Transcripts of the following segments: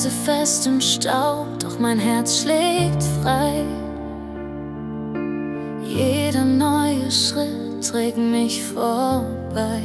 Füße fest im Staub, doch mein Herz schlägt frei. Jeder neue Schritt trägt mich vorbei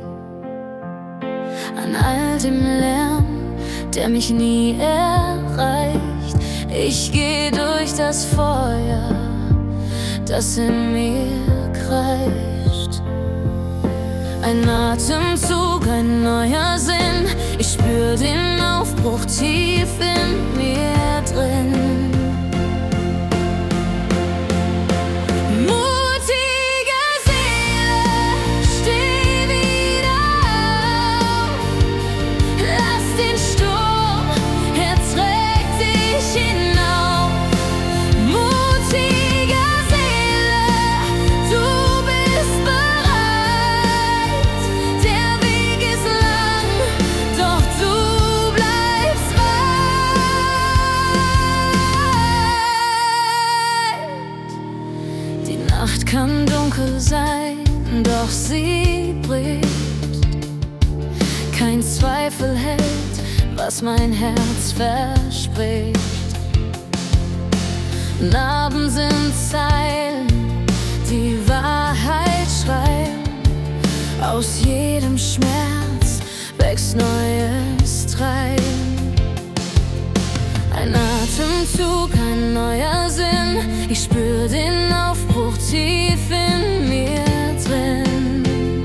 an all dem Lärm, der mich nie erreicht. Ich geh durch das Feuer, das in mir kreischt. Ein Atemzug, ein neuer Sinn. Ich spür den Aufbruch tief in mir drin. Die Nacht kann dunkel sein, doch sie bricht. Kein Zweifel hält, was mein Herz verspricht. Narben sind Zeilen, die Wahrheit schreiben. Aus jedem Schmerz wächst neues Treiben. Ein Atemzug, ein neuer Sinn. Ich spür den Aufbruch tief in mir drin.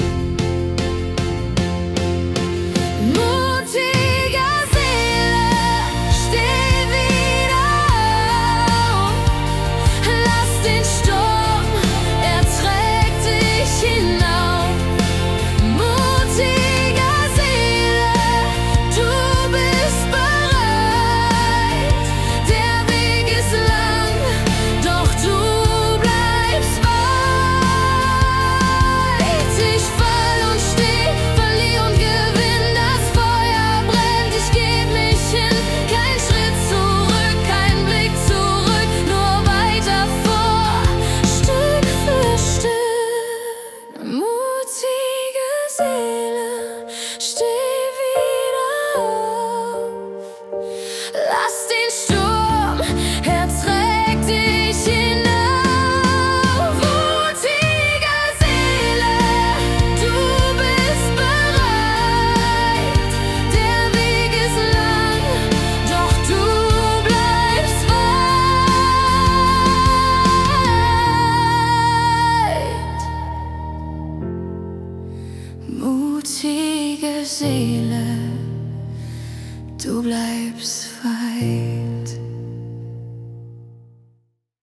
Mutiger Seele, steh wieder auf. Lass den Sturm, er trägt dich hinauf. Mutiger Seele, du bist bereit. Der Weg ist lang, doch du bleibst weit. Ich fall und steh, verlier und gewinn. Das Feuer brennt, ich geb mich hin. Kein Schritt zurück, kein Blick zurück, nur weiter vor, Stück für Stück. Mutige Seele, steh wieder auf. Lass den Sturm, er trägt dich hinauf. Mutiger Seele, du bist bereit. Der Weg ist lang, doch du bleibst weit. Mutige Seele, du bleibst weit.